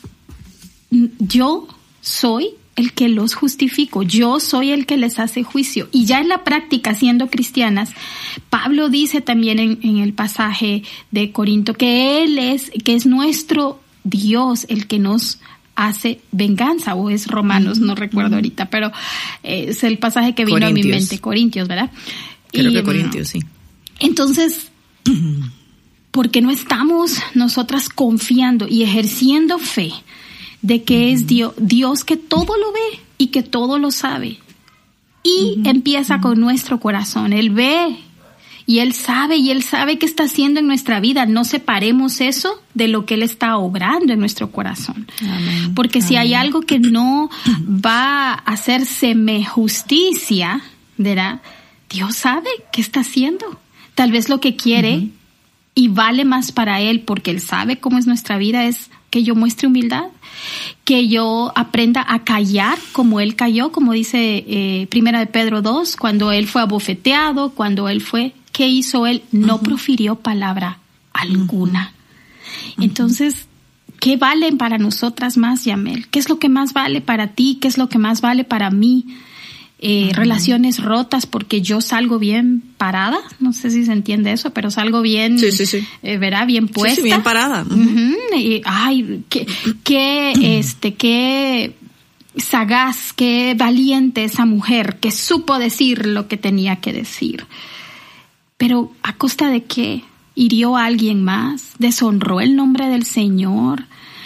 yo soy el que los justifico, yo soy el que les hace juicio. Y ya en la práctica, siendo cristianas, Pablo dice también en, en el pasaje de Corinto que él es, que es nuestro Dios el que nos hace venganza, o es Romanos, uh-huh, no recuerdo uh-huh. ahorita, pero eh, es el pasaje que vino Corintios. a mi mente, Corintios, ¿verdad? Creo y, que Corintios, sí. Entonces, ¿por qué no estamos nosotras confiando y ejerciendo fe de que uh-huh. es Dios, Dios que todo lo ve y que todo lo sabe? Y uh-huh. empieza uh-huh. con nuestro corazón. Él ve y Él sabe y Él sabe qué está haciendo en nuestra vida. No separemos eso de lo que Él está obrando en nuestro corazón. Amén. Porque Amén. Si hay algo que no va a hacérseme justicia, ¿verdad? Dios sabe qué está haciendo. Tal vez lo que quiere uh-huh. y vale más para Él, porque Él sabe cómo es nuestra vida, es que yo muestre humildad, que yo aprenda a callar como Él cayó, como dice eh, Primera de Pedro dos, cuando Él fue abofeteado, cuando Él fue, ¿qué hizo Él? No uh-huh. profirió palabra alguna. Uh-huh. Entonces, ¿qué valen para nosotras más, Yamel? ¿Qué es lo que más vale para ti? ¿Qué es lo que más vale para mí? Eh, uh-huh. Relaciones rotas porque yo salgo bien parada, no sé si se entiende eso, pero salgo bien, sí, sí, sí. Eh, verá, bien puesta. Sí, sí, bien parada. Uh-huh. Uh-huh. Y, ay, qué, qué, uh-huh. este, qué sagaz, qué valiente esa mujer que supo decir lo que tenía que decir. Pero ¿a costa de qué? ¿Hirió a alguien más? ¿Deshonró el nombre del Señor?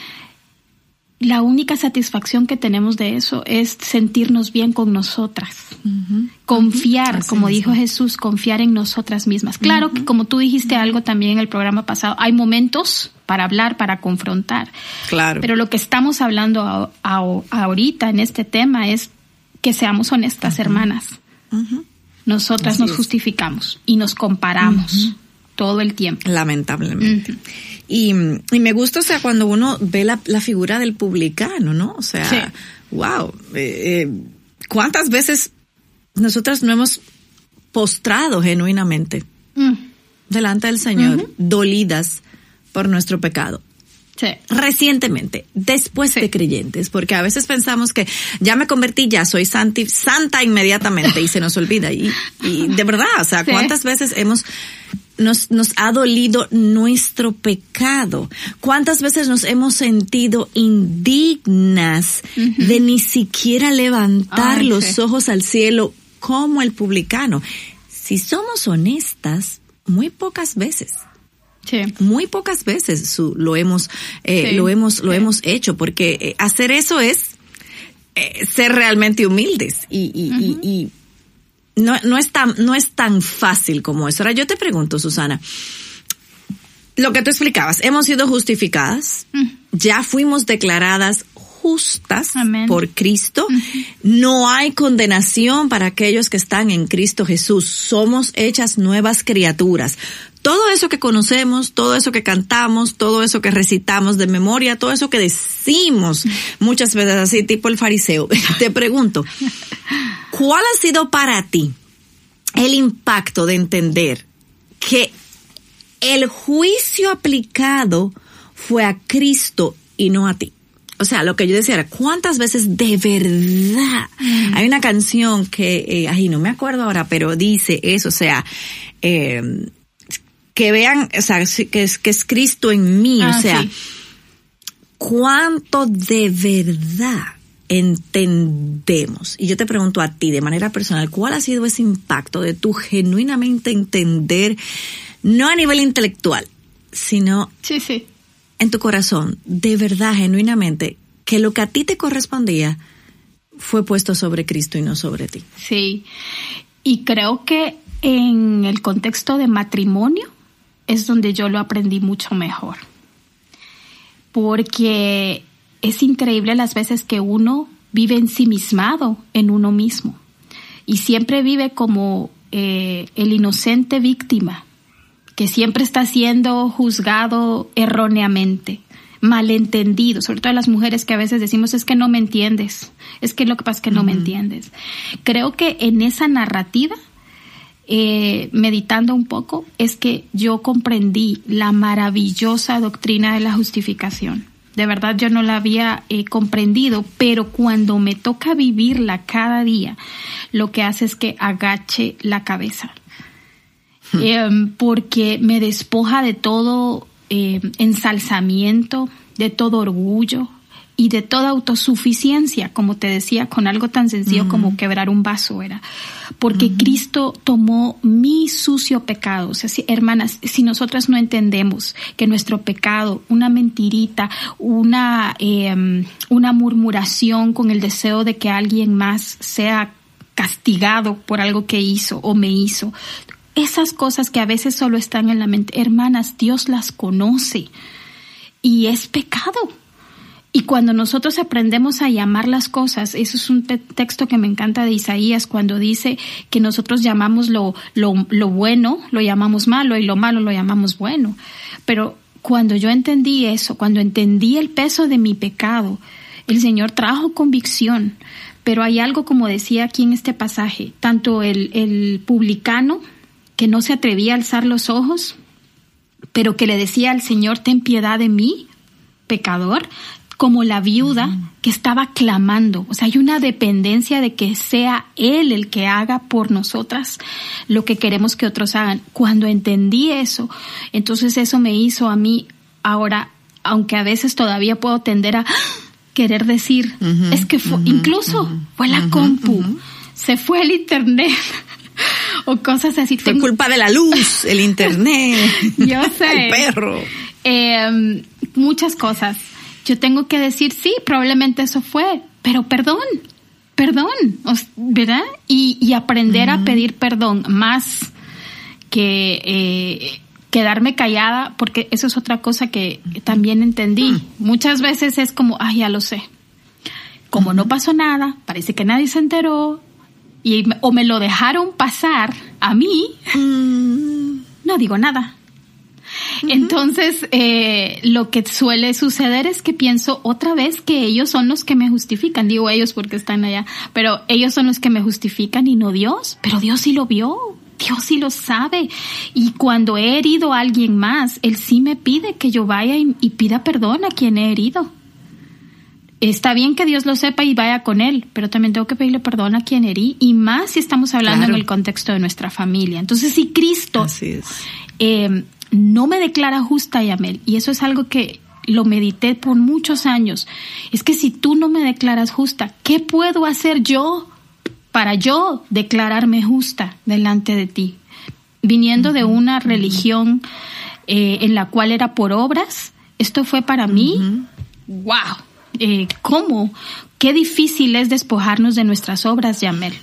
La única satisfacción que tenemos de eso es sentirnos bien con nosotras. Uh-huh. Confiar, uh-huh. como dijo Jesús, confiar en nosotras mismas. Claro uh-huh. que como tú dijiste algo también en el programa pasado, hay momentos para hablar, para confrontar. Claro. Pero lo que estamos hablando a, a, a ahorita en este tema es que seamos honestas, uh-huh. hermanas. Uh-huh. Nosotras Así nos es. justificamos y nos comparamos uh-huh. todo el tiempo. Lamentablemente. Uh-huh. Y, y me gusta, o sea, cuando uno ve la, la figura del publicano, ¿no? O sea, sí. wow, eh, eh, ¿cuántas veces nosotras no hemos postrado genuinamente mm. delante del Señor, uh-huh. dolidas por nuestro pecado? Sí. Recientemente, después sí. de creyentes, porque a veces pensamos que ya me convertí, ya soy santi, santa inmediatamente y se nos olvida. Y, y de verdad, o sea, sí. ¿cuántas veces hemos... Nos, nos ha dolido nuestro pecado? ¿Cuántas veces nos hemos sentido indignas uh-huh. de ni siquiera levantar Ay, los sí. ojos al cielo como el publicano? Si somos honestas, muy pocas veces. Sí. Muy pocas veces su, lo hemos, eh, sí. lo hemos, lo sí. hemos hecho, porque eh, hacer eso es eh, ser realmente humildes y, y, uh-huh. y, y no, no es tan, no es tan fácil como eso. Ahora yo te pregunto, Susana, lo que tú explicabas, hemos sido justificadas, uh-huh. ya fuimos declaradas justas Amén. Por Cristo. Uh-huh. No hay condenación para aquellos que están en Cristo Jesús. Somos hechas nuevas criaturas. Todo eso que conocemos, todo eso que cantamos, todo eso que recitamos de memoria, todo eso que decimos muchas veces así, tipo el fariseo. Te pregunto, ¿cuál ha sido para ti el impacto de entender que el juicio aplicado fue a Cristo y no a ti? O sea, lo que yo decía era, ¿cuántas veces de verdad? Mm. Hay una canción que, eh, ay, no me acuerdo ahora, pero dice eso, o sea, eh, que vean, o sea, que es, que es Cristo en mí, ah, o sea, sí. ¿cuánto de verdad entendemos? Y yo te pregunto a ti, de manera personal, ¿cuál ha sido ese impacto de tu genuinamente entender, no a nivel intelectual, sino sí, sí. en tu corazón, de verdad, genuinamente, que lo que a ti te correspondía fue puesto sobre Cristo y no sobre ti? Sí, y creo que en el contexto de matrimonio es donde yo lo aprendí mucho mejor. Porque es increíble las veces que uno vive ensimismado en uno mismo y siempre vive como eh, el inocente víctima que siempre está siendo juzgado erróneamente, malentendido, sobre todo las mujeres que a veces decimos es que no me entiendes, es que lo que pasa es que no uh-huh. me entiendes. Creo que en esa narrativa, eh, meditando un poco, es que yo comprendí la maravillosa doctrina de la justificación. De verdad yo no la había eh, comprendido, pero cuando me toca vivirla cada día, lo que hace es que agache la cabeza. Eh, porque me despoja de todo eh, ensalzamiento, de todo orgullo y de toda autosuficiencia, como te decía, con algo tan sencillo uh-huh. como quebrar un vaso era. Porque uh-huh. Cristo tomó mi sucio pecado. O sea, si, hermanas, si nosotras no entendemos que nuestro pecado, una mentirita, una, eh, una murmuración con el deseo de que alguien más sea castigado por algo que hizo o me hizo, esas cosas que a veces solo están en la mente, hermanas, Dios las conoce y es pecado. Y cuando nosotros aprendemos a llamar las cosas, eso es un te- texto que me encanta de Isaías, cuando dice que nosotros llamamos lo, lo, lo bueno, lo llamamos malo, y lo malo lo llamamos bueno. Pero cuando yo entendí eso, cuando entendí el peso de mi pecado, el Señor trajo convicción. Pero hay algo, como decía aquí en este pasaje, tanto el, el publicano, que no se atrevía a alzar los ojos, pero que le decía al Señor, ten piedad de mí, pecador, como la viuda uh-huh. que estaba clamando. O sea, hay una dependencia de que sea Él el que haga por nosotras lo que queremos que otros hagan. Cuando entendí eso, entonces eso me hizo a mí, ahora, aunque a veces todavía puedo tender a querer decir, uh-huh. es que fue, uh-huh. incluso uh-huh. fue la uh-huh. compu, uh-huh. se fue el internet, o cosas así. Fue Tengo... culpa de la luz, el internet, yo sé, el perro. Eh, muchas cosas. Yo tengo que decir, sí, probablemente eso fue, pero perdón, perdón, ¿verdad? Y, y aprender uh-huh. a pedir perdón, más que eh, quedarme callada, porque eso es otra cosa que también entendí. Uh-huh. Muchas veces es como, ay, ya lo sé. Como uh-huh. no pasó nada, parece que nadie se enteró, y o me lo dejaron pasar a mí, mm. no digo nada. Uh-huh. Entonces, eh, lo que suele suceder es que pienso otra vez que ellos son los que me justifican. Digo ellos porque están allá, pero ellos son los que me justifican y no Dios. Pero Dios sí lo vio, Dios sí lo sabe. Y cuando he herido a alguien más, Él sí me pide que yo vaya y, y pida perdón a quien he herido. Está bien que Dios lo sepa y vaya con Él, pero también tengo que pedirle perdón a quien herí, y más si estamos hablando claro. en el contexto de nuestra familia. Entonces, si Cristo eh, no me declara justa, Yamel, y eso es algo que lo medité por muchos años, es que si tú no me declaras justa, ¿qué puedo hacer yo para yo declararme justa delante de ti? Viniendo uh-huh. de una religión eh, en la cual era por obras, esto fue para mí, uh-huh. wow, eh, ¿cómo? Qué difícil es despojarnos de nuestras obras, Yamel.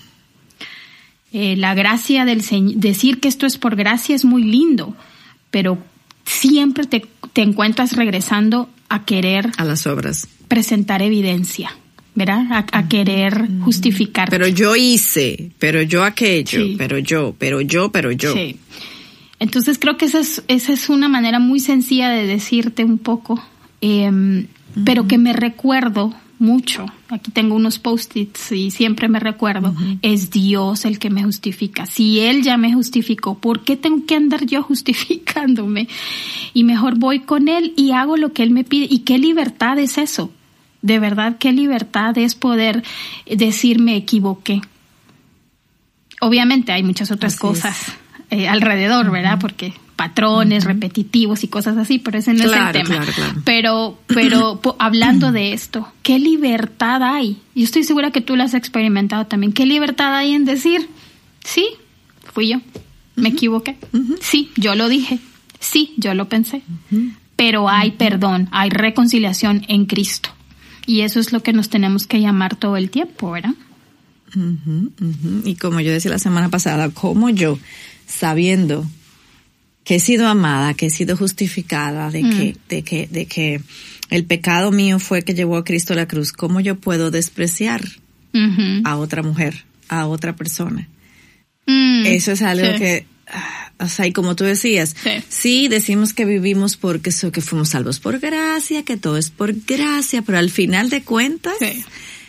Eh, la gracia del Señor, decir que esto es por gracia es muy lindo, pero siempre te, te encuentras regresando a querer... A las obras. Presentar evidencia, ¿verdad? A, a querer justificar. Pero yo hice, pero yo aquello, sí. pero yo, pero yo, pero yo. Sí. Entonces creo que esa es, esa es una manera muy sencilla de decirte un poco, eh, uh-huh. pero que me recuerdo mucho. Aquí tengo unos post-its y siempre me recuerdo, uh-huh. es Dios el que me justifica. Si Él ya me justificó, ¿por qué tengo que andar yo justificándome? Y mejor voy con Él y hago lo que Él me pide. ¿Y qué libertad es eso? De verdad, qué libertad es poder decir me equivoqué. Obviamente hay muchas otras así cosas eh, alrededor, uh-huh. ¿verdad? Porque patrones uh-huh. repetitivos y cosas así, pero ese no claro, es el tema. Claro, claro. Pero, pero po, hablando de esto, ¿qué libertad hay? Yo estoy segura que tú lo has experimentado también. ¿Qué libertad hay en decir, sí, fui yo, me uh-huh. equivoqué, uh-huh. sí, yo lo dije, sí, yo lo pensé, uh-huh. pero hay uh-huh. perdón, hay reconciliación en Cristo. Y eso es lo que nos tenemos que llamar todo el tiempo, ¿verdad? Uh-huh, uh-huh. Y como yo decía la semana pasada, como yo, sabiendo que he sido amada, que he sido justificada, de mm. que, de que, de que el pecado mío fue que llevó a Cristo a la cruz, ¿cómo yo puedo despreciar uh-huh. a otra mujer, a otra persona? Mm. Eso es algo sí. que, o sea, y como tú decías, sí, sí decimos que vivimos porque so, que fuimos salvos por gracia, que todo es por gracia, pero al final de cuentas, sí.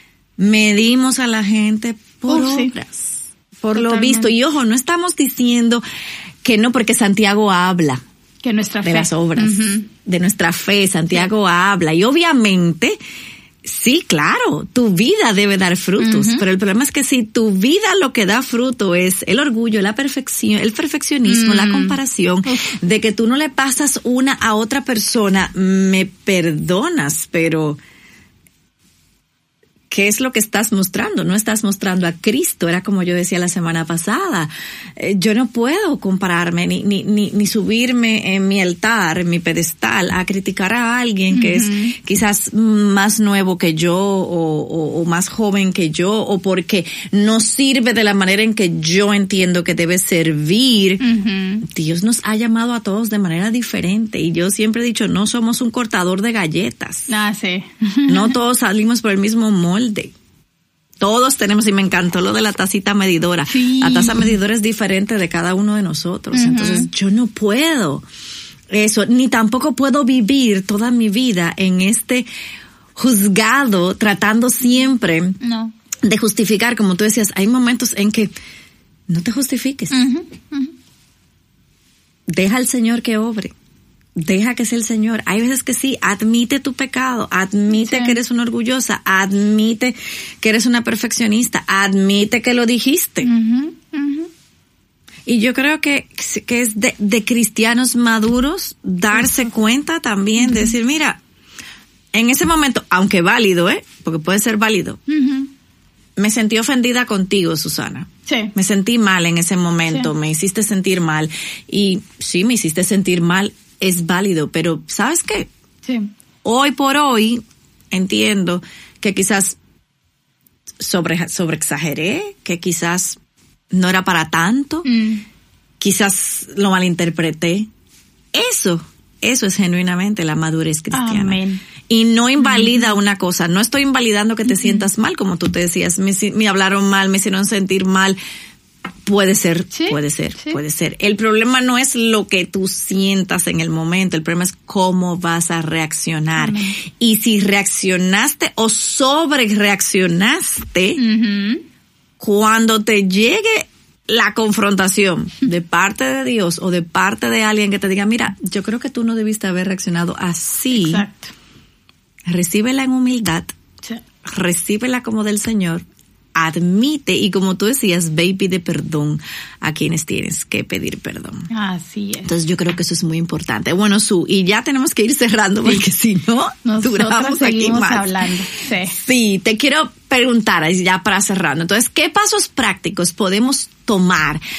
medimos a la gente por oh, obras, sí. por Totalmente. Lo visto. Y ojo, no estamos diciendo que no, porque Santiago habla que nuestra de fe. Las obras, uh-huh. de nuestra fe. Santiago sí. habla. Y obviamente, sí, claro, tu vida debe dar frutos. Uh-huh. Pero el problema es que si tu vida lo que da fruto es el orgullo, la perfección, el perfeccionismo, uh-huh. la comparación, uh-huh. de que tú no le pasas una a otra persona, me perdonas, pero ¿qué es lo que estás mostrando? No estás mostrando a Cristo. Era como yo decía la semana pasada. Eh, yo no puedo compararme ni, ni, ni, ni subirme en mi altar, en mi pedestal, a criticar a alguien uh-huh. que es quizás más nuevo que yo o, o, o más joven que yo, o porque no sirve de la manera en que yo entiendo que debe servir. Uh-huh. Dios nos ha llamado a todos de manera diferente. Y yo siempre he dicho, no somos un cortador de galletas. Ah, sí. No todos salimos por el mismo molde. Todos tenemos, y me encantó lo de la tacita medidora. Sí. La taza medidora es diferente de cada uno de nosotros. Uh-huh. Entonces yo no puedo eso, ni tampoco puedo vivir toda mi vida en este juzgado, tratando siempre no. de justificar. Como tú decías, hay momentos en que no te justifiques. Uh-huh. Uh-huh. Deja al Señor que obre. Deja que sea el Señor. Hay veces que sí, admite tu pecado, admite sí. que eres una orgullosa, admite que eres una perfeccionista, admite que lo dijiste. Uh-huh, uh-huh. Y yo creo que, que es de, de cristianos maduros darse uh-huh. cuenta también uh-huh. de decir, mira, en ese momento, aunque válido, ¿eh? Porque puede ser válido, uh-huh. me sentí ofendida contigo, Susana. Sí. Me sentí mal en ese momento, sí. me hiciste sentir mal. Y sí, me hiciste sentir mal. Es válido, pero ¿sabes qué? Sí. Hoy por hoy entiendo que quizás sobre, sobre exageré, que quizás no era para tanto, mm. quizás lo malinterpreté. Eso, eso es genuinamente la madurez cristiana. Amén. Y no invalida mm. una cosa. No estoy invalidando que te mm. sientas mal, como tú te decías. Me, me hablaron mal, me hicieron sentir mal. Puede ser, sí, puede ser, sí. puede ser. El problema no es lo que tú sientas en el momento, el problema es cómo vas a reaccionar. Amén. Y si reaccionaste o sobre reaccionaste, uh-huh. cuando te llegue la confrontación de parte de Dios o de parte de alguien que te diga, mira, yo creo que tú no debiste haber reaccionado así. Exacto. Recíbela en humildad, sí. recíbela como del Señor. Admite, y como tú decías, ve y pide perdón a quienes tienes que pedir perdón. Así es. Entonces yo creo que eso es muy importante. Bueno, Su, y ya tenemos que ir cerrando porque sí. si no, Nosotros duramos aquí más. hablando. Sí. sí, te quiero preguntar ya para cerrando. Entonces, ¿qué pasos prácticos podemos tomar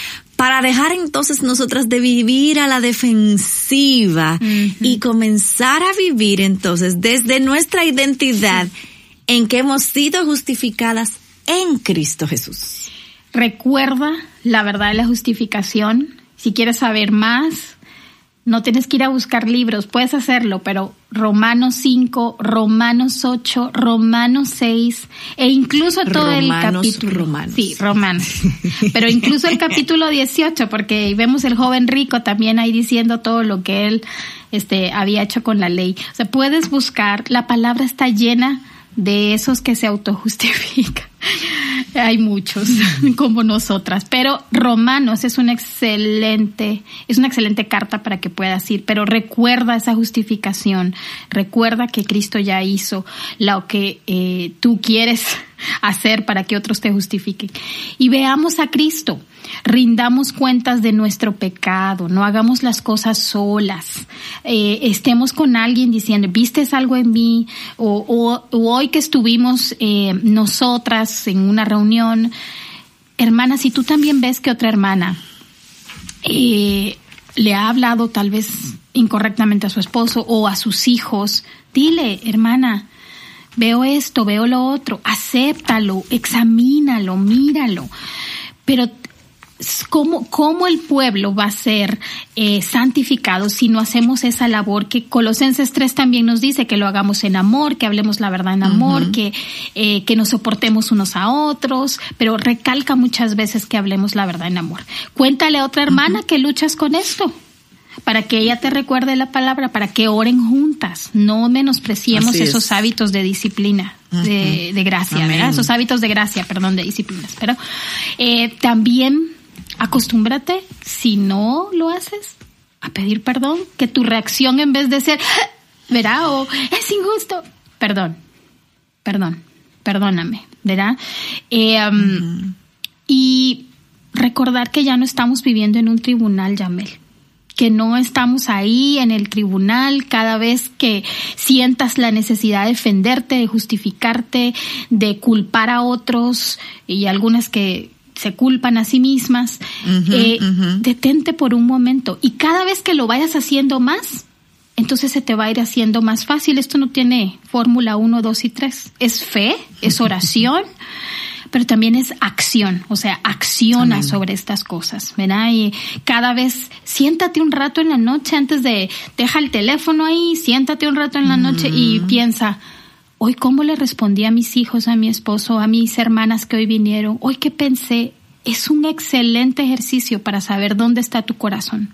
para dejar entonces nosotras de vivir a la defensiva uh-huh. y comenzar a vivir entonces desde nuestra identidad sí. en que hemos sido justificadas en Cristo Jesús. Recuerda la verdad de la justificación. Si quieres saber más, no tienes que ir a buscar libros, puedes hacerlo, pero Romanos cinco, Romanos ocho, Romanos seis, e incluso todo Romanos, el capítulo. Romanos. Sí, Romanos. Pero incluso el capítulo dieciocho, porque vemos el joven rico también ahí diciendo todo lo que él este, había hecho con la ley. O sea, puedes buscar, la palabra está llena de esos que se autojustifican. Hay muchos como nosotras, pero Romanos es una excelente, es una excelente carta para que puedas ir, pero recuerda esa justificación, recuerda que Cristo ya hizo lo que eh, tú quieres hacer para que otros te justifiquen. Y veamos a Cristo, rindamos cuentas de nuestro pecado, no hagamos las cosas solas, eh, estemos con alguien diciendo, ¿vistes algo en mí? O, o, o hoy que estuvimos eh, nosotras en una reunión, hermana, si tú también ves que otra hermana eh, le ha hablado tal vez incorrectamente a su esposo o a sus hijos, dile, hermana, veo esto, veo lo otro, acéptalo, examínalo, míralo. Pero ¿cómo, cómo el pueblo va a ser eh, santificado si no hacemos esa labor que Colosenses tres también nos dice, que lo hagamos en amor, que hablemos la verdad en amor, uh-huh. que, eh, que nos soportemos unos a otros, pero recalca muchas veces que hablemos la verdad en amor. Cuéntale a otra hermana uh-huh. que luchas con esto, para que ella te recuerde la palabra, para que oren juntas, no menospreciemos esos hábitos de disciplina, uh-huh. de, de gracia, ¿verdad? Esos hábitos de gracia, perdón, de disciplinas. Pero eh, también acostúmbrate, si no lo haces, a pedir perdón, que tu reacción en vez de ser, ¿verdad? O es injusto, perdón, perdón, perdóname, ¿verdad? Eh, um, uh-huh. Y recordar que ya no estamos viviendo en un tribunal, Yamel. Que no estamos ahí en el tribunal cada vez que sientas la necesidad de defenderte, de justificarte, de culpar a otros y algunas que se culpan a sí mismas. Uh-huh, eh, uh-huh. Detente por un momento y cada vez que lo vayas haciendo más, entonces se te va a ir haciendo más fácil. Esto no tiene fórmula uno, dos y tres. Es fe, es oración. Pero también es acción, o sea, acciona Amén. Sobre estas cosas, ¿verdad? Y cada vez siéntate un rato en la noche antes de, deja el teléfono ahí, siéntate un rato en la noche mm. y piensa, hoy cómo le respondí a mis hijos, a mi esposo, a mis hermanas que hoy vinieron, hoy qué pensé. Es un excelente ejercicio para saber dónde está tu corazón.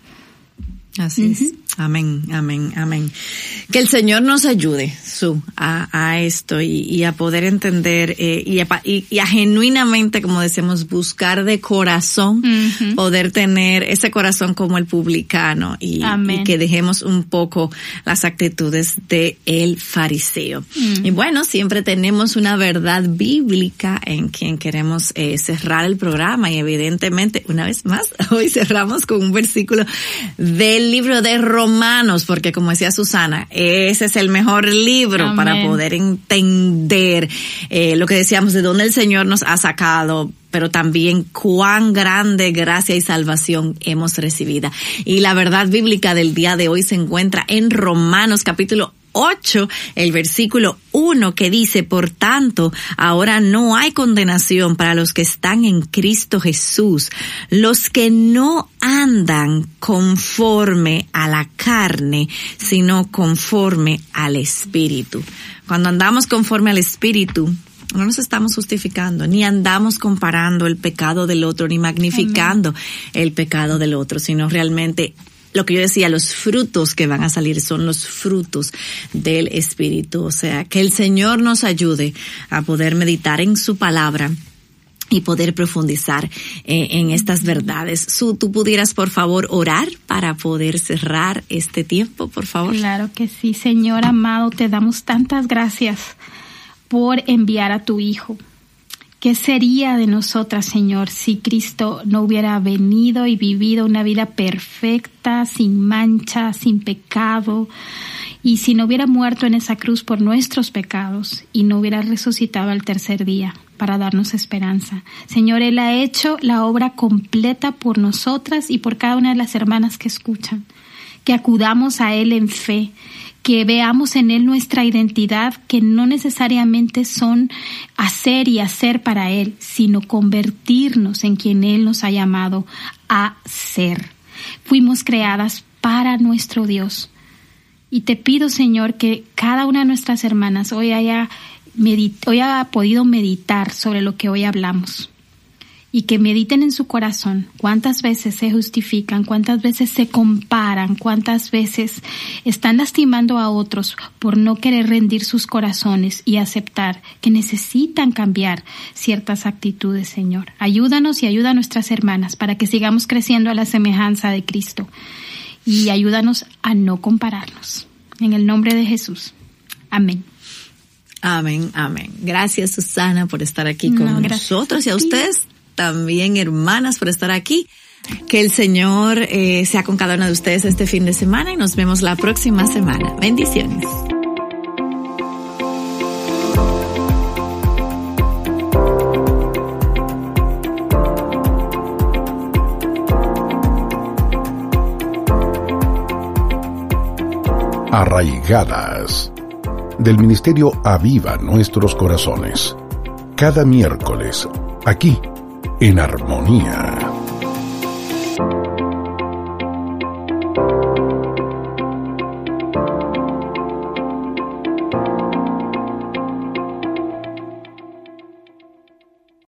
Así uh-huh. es. Amén, amén, amén. Que el Señor nos ayude, Su, a, a esto y, y a poder entender eh, y, a, y, y a genuinamente, como decimos, buscar de corazón, uh-huh. poder tener ese corazón como el publicano y, y que dejemos un poco las actitudes de el fariseo. Uh-huh. Y bueno, siempre tenemos una verdad bíblica en quien queremos eh, cerrar el programa y evidentemente, una vez más, hoy cerramos con un versículo del libro de Romanos, porque como decía Susana, ese es el mejor libro Amén. Para poder entender eh, lo que decíamos, de dónde el Señor nos ha sacado, pero también cuán grande gracia y salvación hemos recibido. Y la verdad bíblica del día de hoy se encuentra en Romanos capítulo ocho, el versículo uno, que dice, por tanto, ahora no hay condenación para los que están en Cristo Jesús, los que no andan conforme a la carne, sino conforme al Espíritu. Cuando andamos conforme al Espíritu, no nos estamos justificando, ni andamos comparando el pecado del otro, ni magnificando Amén. El pecado del otro, sino realmente lo que yo decía, los frutos que van a salir son los frutos del Espíritu. O sea, que el Señor nos ayude a poder meditar en su palabra y poder profundizar eh, en estas verdades. Su, ¿tú pudieras, por favor, orar para poder cerrar este tiempo, por favor? Claro que sí, Señor amado, te damos tantas gracias por enviar a tu Hijo. ¿Qué sería de nosotras, Señor, si Cristo no hubiera venido y vivido una vida perfecta, sin mancha, sin pecado? Y si no hubiera muerto en esa cruz por nuestros pecados y no hubiera resucitado al tercer día para darnos esperanza. Señor, Él ha hecho la obra completa por nosotras y por cada una de las hermanas que escuchan. Que acudamos a Él en fe, que veamos en Él nuestra identidad, que no necesariamente son hacer y hacer para Él, sino convertirnos en quien Él nos ha llamado a ser. Fuimos creadas para nuestro Dios. Y te pido, Señor, que cada una de nuestras hermanas hoy haya, medit- hoy haya podido meditar sobre lo que hoy hablamos. Y que mediten en su corazón cuántas veces se justifican, cuántas veces se comparan, cuántas veces están lastimando a otros por no querer rendir sus corazones y aceptar que necesitan cambiar ciertas actitudes, Señor. Ayúdanos y ayuda a nuestras hermanas para que sigamos creciendo a la semejanza de Cristo. Y ayúdanos a no compararnos. En el nombre de Jesús. Amén. Amén, amén. Gracias, Susana, por estar aquí con no, nosotros y a ustedes también, hermanas, por estar aquí. Que el Señor eh, sea con cada una de ustedes este fin de semana y nos vemos la próxima semana. Bendiciones. Arraigadas, del Ministerio Aviva Nuestros Corazones. Cada miércoles, aquí, en Armonía.